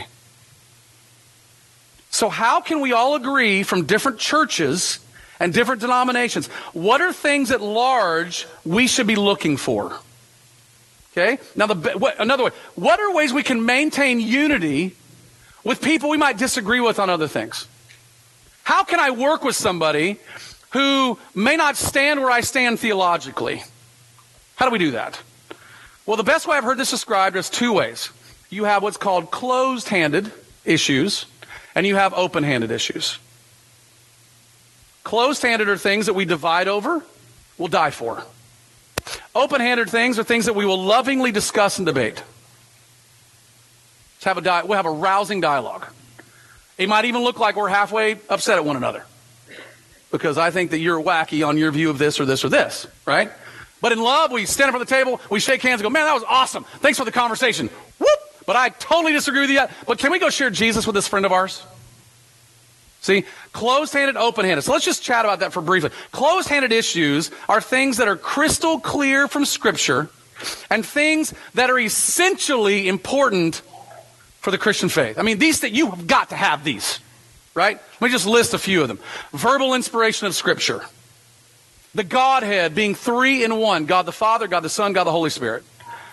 So how can we all agree from different churches and different denominations? What are things at large we should be looking for? Okay? Now, the what, another way. What are ways we can maintain unity with people we might disagree with on other things? How can I work with somebody who may not stand where I stand theologically? How do we do that? Well, the best way I've heard this described is two ways. You have what's called closed-handed issues, and you have open-handed issues. Closed-handed are things that we divide over, we'll die for. Open-handed things are things that we will lovingly discuss and debate. Let's have a di- we'll have a rousing dialogue. It might even look like we're halfway upset at one another because I think that you're wacky on your view of this or this or this, right? But in love, we stand up at the table, we shake hands and go, man, that was awesome. Thanks for the conversation. Whoop! But I totally disagree with you. But can we go share Jesus with this friend of ours? See, closed-handed, open-handed. So let's just chat about that for briefly. Closed-handed issues are things that are crystal clear from Scripture and things that are essentially important for the Christian faith. I mean, these things, you have got to have these, right? Let me just list a few of them. Verbal inspiration of Scripture. The Godhead being three in one. God the Father, God the Son, God the Holy Spirit.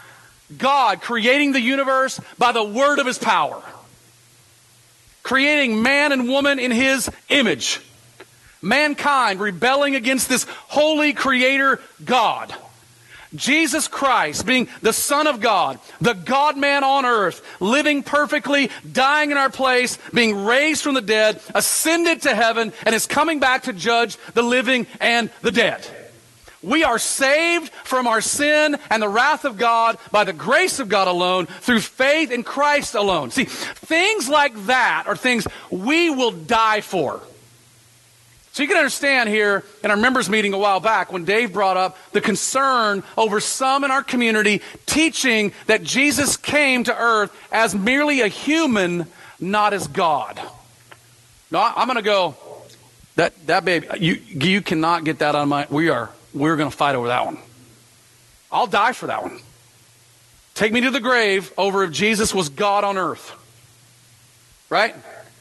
God creating the universe by the word of his power. Creating man and woman in his image. Mankind rebelling against this holy creator God. Jesus Christ being the Son of God, the God-man on earth, living perfectly, dying in our place, being raised from the dead, ascended to heaven, and is coming back to judge the living and the dead. We are saved from our sin and the wrath of God by the grace of God alone, through faith in Christ alone. See, things like that are things we will die for. So you can understand here in our members meeting a while back when Dave brought up the concern over some in our community teaching that Jesus came to earth as merely a human, not as God. No, I'm going to go, that that baby, you you cannot get that on my, we are, we're going to fight over that one. I'll die for that one. Take me to the grave over if Jesus was God on earth. Right?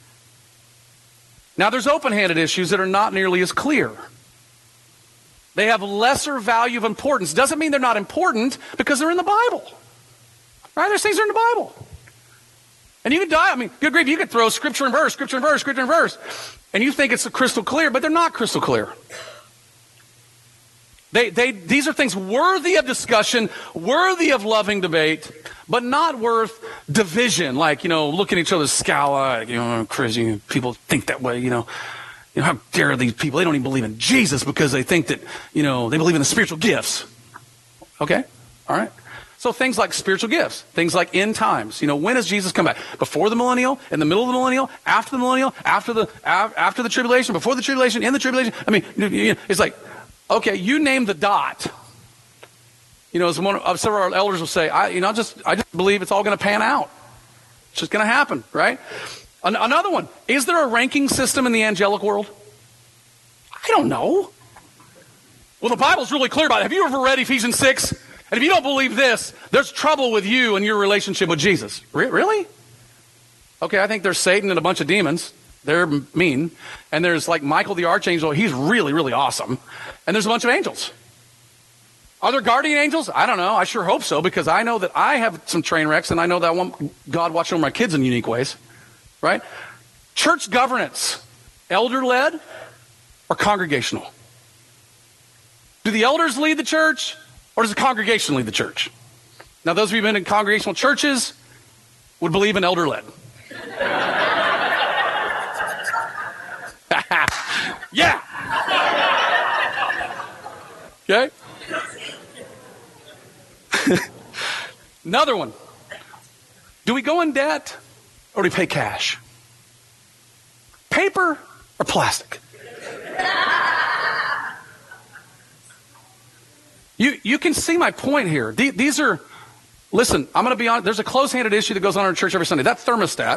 Now, there's open-handed issues that are not nearly as clear. They have lesser value of importance. Doesn't mean they're not important because they're in the Bible. Right? There's things that are in the Bible. And you can die. I mean, good grief, you could throw scripture and verse, scripture and verse, scripture and verse. And you think it's crystal clear, but they're not crystal clear. They, they, these are things worthy of discussion, worthy of loving debate, but not worth division. Like, you know, looking at each other's scowl, like, you know, crazy people think that way, you know. You know, how dare these people? They don't even believe in Jesus because they think that, you know, they believe in the spiritual gifts. Okay? All right? So things like spiritual gifts, things like end times. You know, when does Jesus come back? Before the millennial, in the middle of the millennial, after the millennial, after the after the tribulation, before the tribulation, in the tribulation. I mean, it's like, okay, you name the dot. You know, as one of several of our elders will say, I, you know, I just, I just believe it's all going to pan out. It's just going to happen, right? An- another one, is there a ranking system in the angelic world? I don't know. Well, the Bible's really clear about it. Have you ever read Ephesians six? And if you don't believe this, there's trouble with you and your relationship with Jesus. Re- really? Okay, I think there's Satan and a bunch of demons. They're mean. And there's like Michael the Archangel. He's really, really awesome. And there's a bunch of angels. Are there guardian angels? I don't know. I sure hope so, because I know that I have some train wrecks, and I know that I want God watching over my kids in unique ways. Right? Church governance, elder-led or congregational? Do the elders lead the church, or does the congregation lead the church? Now, those of you who've been in congregational churches would believe in elder-led. Yeah. Okay. Another one. Do we go in debt or do we pay cash? Paper or plastic? You you can see my point here. These are, listen, I'm going to be honest, there's a close-handed issue that goes on in our church every Sunday. That thermostat.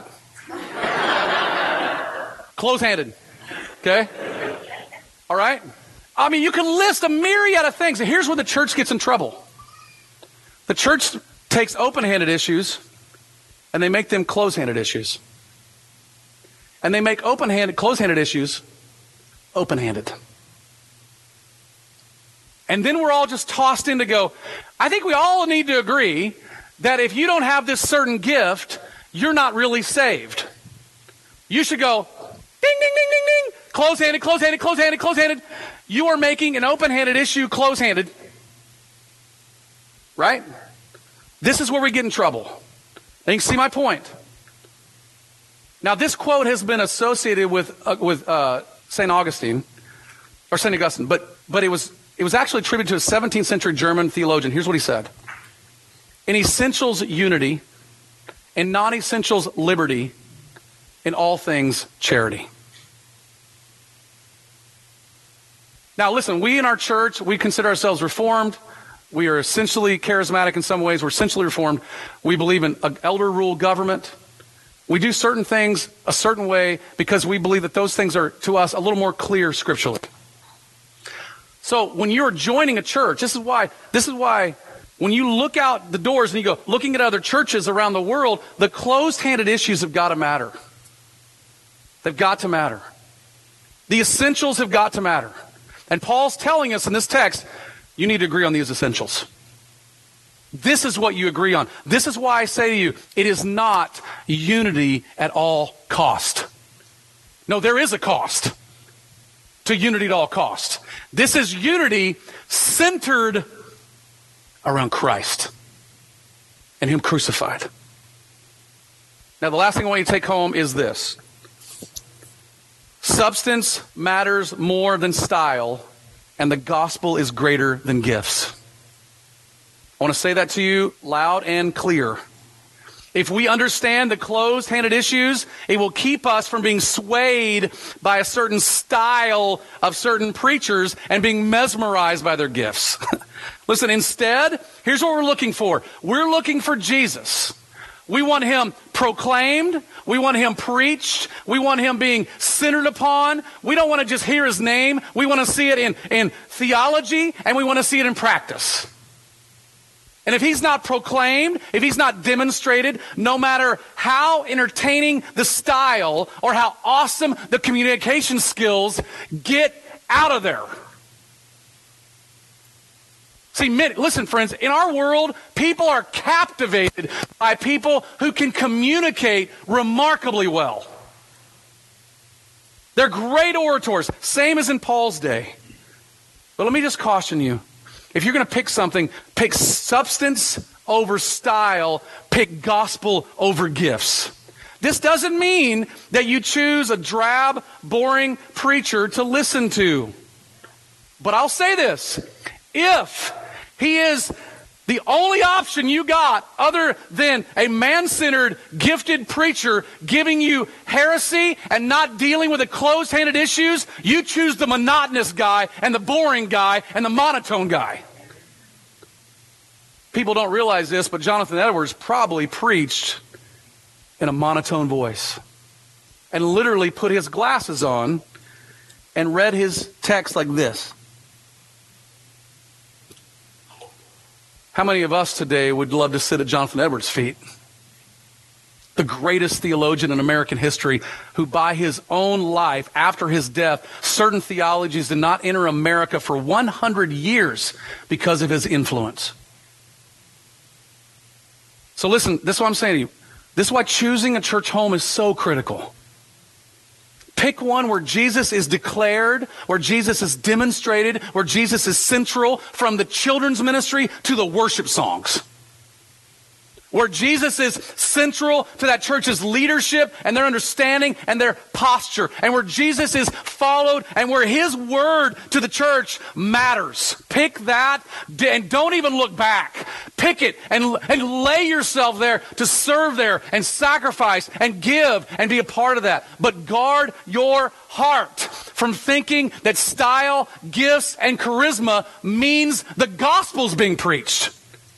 Close-handed. Okay? All right? I mean, you can list a myriad of things. And here's where the church gets in trouble. The church takes open-handed issues and they make them close-handed issues. And they make open-handed, close-handed issues open-handed. And then we're all just tossed in to go, I think we all need to agree that if you don't have this certain gift, you're not really saved. You should go, ding, ding, ding, ding, ding, close-handed, close-handed, close-handed, close-handed. You are making an open-handed issue close-handed. Right? This is where we get in trouble. Now you can see my point. Now this quote has been associated with uh, with uh, Saint Augustine, or Saint Augustine, but but it was it was actually attributed to a seventeenth century German theologian. Here's what he said: in essentials, unity; in non-essentials, liberty; in all things, charity. Now listen, we in our church, we consider ourselves Reformed. We are essentially charismatic in some ways. We're essentially Reformed. We believe in an elder rule government. We do certain things a certain way because we believe that those things are, to us, a little more clear scripturally. So when you're joining a church, this is why, this is why when you look out the doors and you go looking at other churches around the world, the closed-handed issues have got to matter. They've got to matter. The essentials have got to matter. And Paul's telling us in this text, you need to agree on these essentials. This is what you agree on. This is why I say to you, it is not unity at all cost. No, there is a cost to unity at all cost. This is unity centered around Christ and Him crucified. Now, the last thing I want you to take home is this. Substance matters more than style, and the gospel is greater than gifts. I want to say that to you loud and clear. If we understand the closed-handed issues, it will keep us from being swayed by a certain style of certain preachers and being mesmerized by their gifts. Listen, instead, here's what we're looking for. We're looking for Jesus. We want Him proclaimed. We want Him preached. We want Him being centered upon. We don't want to just hear His name. We want to see it in, in theology, and we want to see it in practice. And if He's not proclaimed, if He's not demonstrated, no matter how entertaining the style or how awesome the communication skills, get out of there. See, listen, friends, in our world, people are captivated by people who can communicate remarkably well. They're great orators, same as in Paul's day. But let me just caution you. If you're going to pick something, pick substance over style, pick gospel over gifts. This doesn't mean that you choose a drab, boring preacher to listen to. But I'll say this. If he is the only option you got other than a man-centered, gifted preacher giving you heresy and not dealing with the closed-handed issues, you choose the monotonous guy and the boring guy and the monotone guy. People don't realize this, but Jonathan Edwards probably preached in a monotone voice and literally put his glasses on and read his text like this. How many of us today would love to sit at Jonathan Edwards' feet? The greatest theologian in American history, who by his own life, after his death, certain theologies did not enter America for one hundred years because of his influence. So listen, this is what I'm saying to you. This is why choosing a church home is so critical. Pick one where Jesus is declared, where Jesus is demonstrated, where Jesus is central, from the children's ministry to the worship songs. Where Jesus is central to that church's leadership and their understanding and their posture. And where Jesus is followed and where His word to the church matters. Pick that and don't even look back. Pick it and, and lay yourself there to serve there and sacrifice and give and be a part of that. But guard your heart from thinking that style, gifts, and charisma means the gospel's being preached.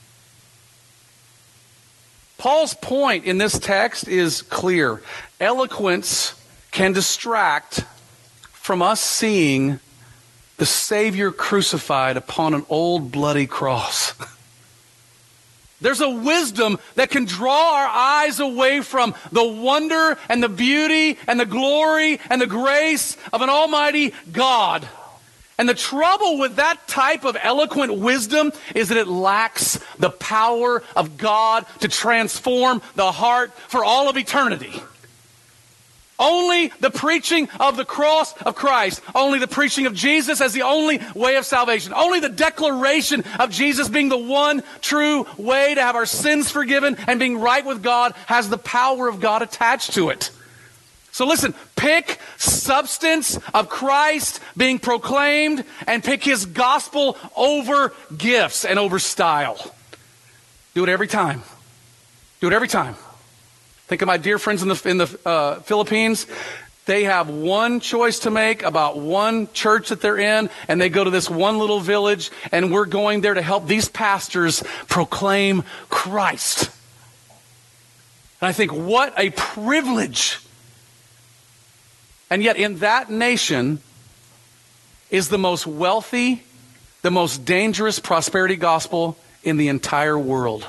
Paul's point in this text is clear. Eloquence can distract from us seeing the Savior crucified upon an old bloody cross. There's a wisdom that can draw our eyes away from the wonder and the beauty and the glory and the grace of an almighty God. And the trouble with that type of eloquent wisdom is that it lacks the power of God to transform the heart for all of eternity. Only the preaching of the cross of Christ, only the preaching of Jesus as the only way of salvation, only the declaration of Jesus being the one true way to have our sins forgiven and being right with God has the power of God attached to it. So listen, pick substance of Christ being proclaimed and pick His gospel over gifts and over style. Do it every time. Do it every time. Think of my dear friends in the, in the uh, Philippines. They have one choice to make about one church that they're in, and they go to this one little village, and we're going there to help these pastors proclaim Christ. And I think, what a privilege. And yet in that nation is the most wealthy, the most dangerous prosperity gospel in the entire world.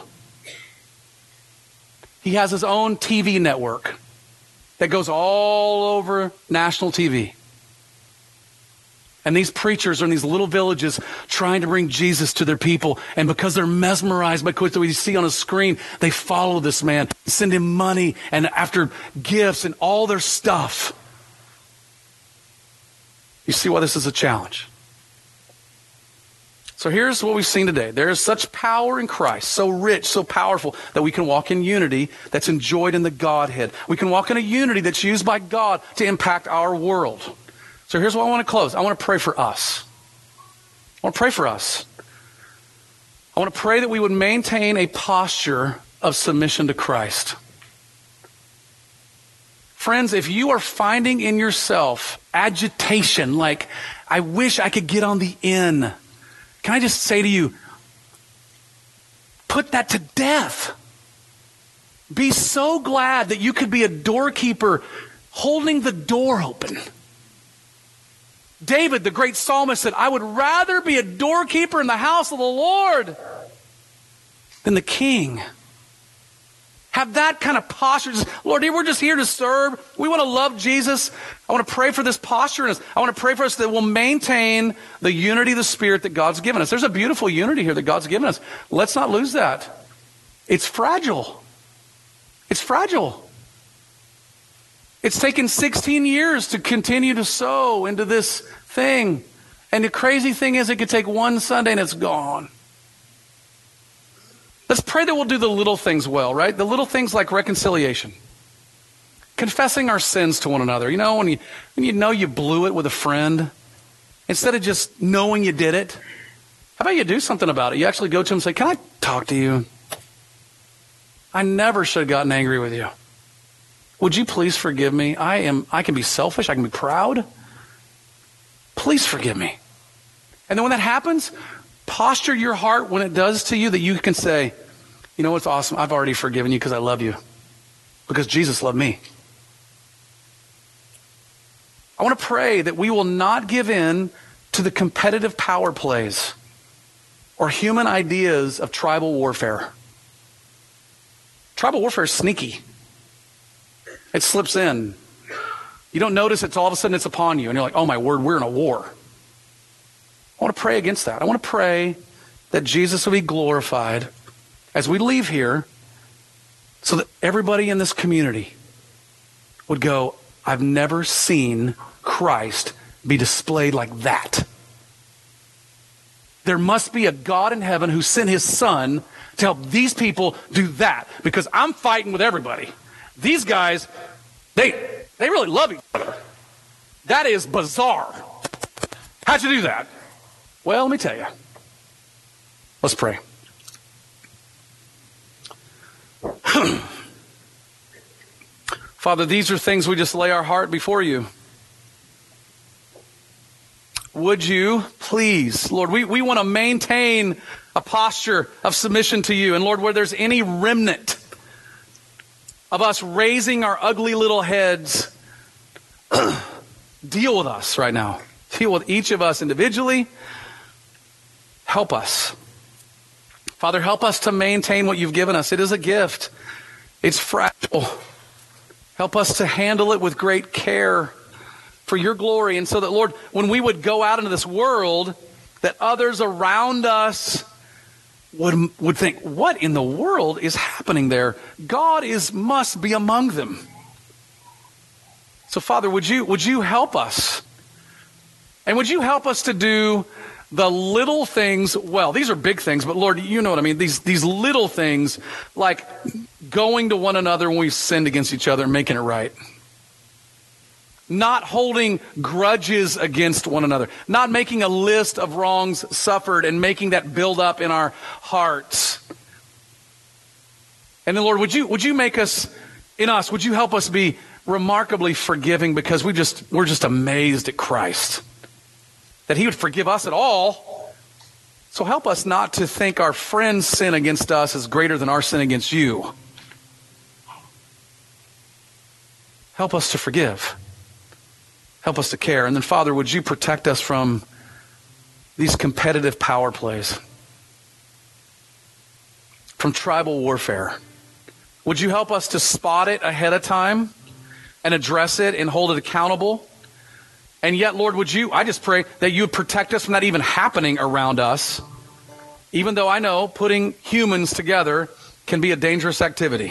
He has his own T V network that goes all over national T V. And these preachers are in these little villages trying to bring Jesus to their people. And because they're mesmerized by what we see on a screen, they follow this man, send him money and after gifts and all their stuff. You see why this is a challenge. So here's what we've seen today. There is such power in Christ, so rich, so powerful, that we can walk in unity that's enjoyed in the Godhead. We can walk in a unity that's used by God to impact our world. So here's what I want to close. I want to pray for us. I want to pray for us. I want to pray that we would maintain a posture of submission to Christ. Friends, if you are finding in yourself agitation, like, I wish I could get on the in, can I just say to you, put that to death. Be so glad that you could be a doorkeeper holding the door open. David, the great psalmist, said, I would rather be a doorkeeper in the house of the Lord than the king. Have that kind of posture. Just, Lord, we're just here to serve. We want to love Jesus. I want to pray for this posture in us. I want to pray for us that we'll maintain the unity of the Spirit that God's given us. There's a beautiful unity here that God's given us. Let's not lose that. It's fragile. It's fragile. It's taken sixteen years to continue to sow into this thing. And the crazy thing is, it could take one Sunday and it's gone. Let's pray that we'll do the little things well, right? The little things like reconciliation. Confessing our sins to one another. You know, when you, when you know you blew it with a friend, instead of just knowing you did it, how about you do something about it? You actually go to him and say, can I talk to you? I never should have gotten angry with you. Would you please forgive me? I am. I can be selfish. I can be proud. Please forgive me. And then when that happens, posture your heart when it does to you that you can say, you know what's awesome? I've already forgiven you because I love you. Because Jesus loved me. I want to pray that we will not give in to the competitive power plays or human ideas of tribal warfare. Tribal warfare is sneaky. It slips in. You don't notice it's all of a sudden it's upon you. And you're like, oh my word, we're in a war. I want to pray against that. I want to pray that Jesus will be glorified as we leave here so that everybody in this community would go, I've never seen Christ be displayed like that. There must be a God in heaven who sent his son to help these people do that, because I'm fighting with everybody. These guys, they they really love each other. That is bizarre. How'd you do that? Well, let me tell you. Let's pray. Father, these are things we just lay our heart before you. Would you please, Lord, we, we want to maintain a posture of submission to you. And Lord, where there's any remnant of us raising our ugly little heads, deal with us right now. Deal with each of us individually. Help us. Father, help us to maintain what you've given us. It is a gift. It's fragile. Help us to handle it with great care for your glory. And so that, Lord, when we would go out into this world, that others around us would, would think, what in the world is happening there? God is must be among them. So, Father, would you, would you help us? And would you help us to do the little things well? These are big things, but Lord, you know what I mean. These, these little things, like going to one another when we've sinned against each other and making it right. Not holding grudges against one another. Not making a list of wrongs suffered and making that build up in our hearts. And then, Lord, would you, would you make us, in us, would you help us be remarkably forgiving, because we just, we're just amazed at Christ. That he would forgive us at all. So help us not to think our friend's sin against us is greater than our sin against you. Help us to forgive. Help us to care. And then, Father, would you protect us from these competitive power plays? From tribal warfare. Would you help us to spot it ahead of time and address it and hold it accountable? And yet, Lord, would you, I just pray that you would protect us from that even happening around us, even though I know putting humans together can be a dangerous activity.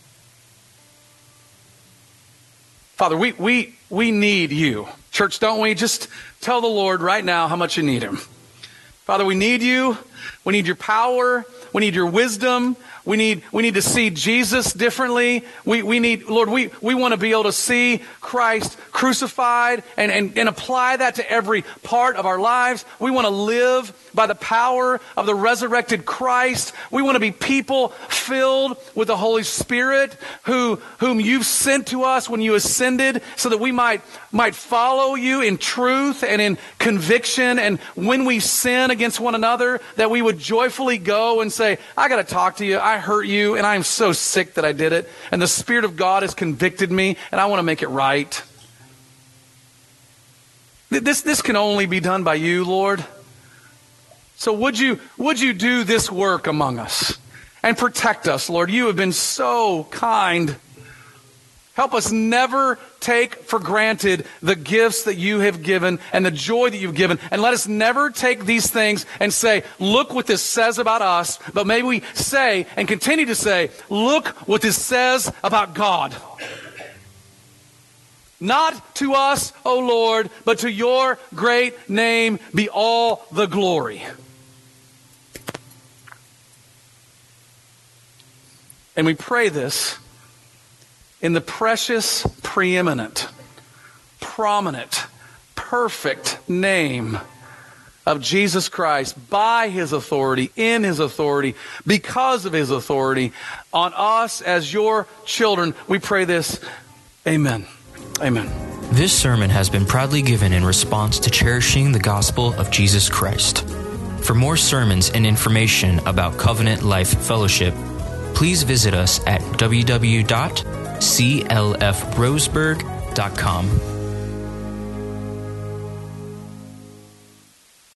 Father, we, we, we need you. Church, don't we? Just tell the Lord right now how much you need him. Father, we need you. We need your power. We need your wisdom. We need we need to see Jesus differently. We we need, Lord, we, we want to be able to see Christ crucified and, and, and apply that to every part of our lives. We want to live by the power of the resurrected Christ. We want to be people filled with the Holy Spirit who whom you've sent to us when you ascended, so that we might might follow you in truth and in conviction. And when we sin against one another, that we would joyfully go and say, I got to talk to you. I hurt you, and I am so sick that I did it. And the Spirit of God has convicted me, and I want to make it right. This, this can only be done by you, Lord. So would you, would you do this work among us and protect us, Lord? You have been so kind. Help us never take for granted the gifts that you have given and the joy that you've given. And let us never take these things and say, look what this says about us. But may we say and continue to say, look what this says about God. Not to us, O Lord, but to your great name be all the glory. And we pray this in the precious, preeminent, prominent, perfect name of Jesus Christ, by his authority, in his authority, because of his authority, on us as your children. We pray this. Amen. Amen. This sermon has been proudly given in response to cherishing the gospel of Jesus Christ. For more sermons and information about Covenant Life Fellowship, please visit us at w w w dot c l f roseburg dot com.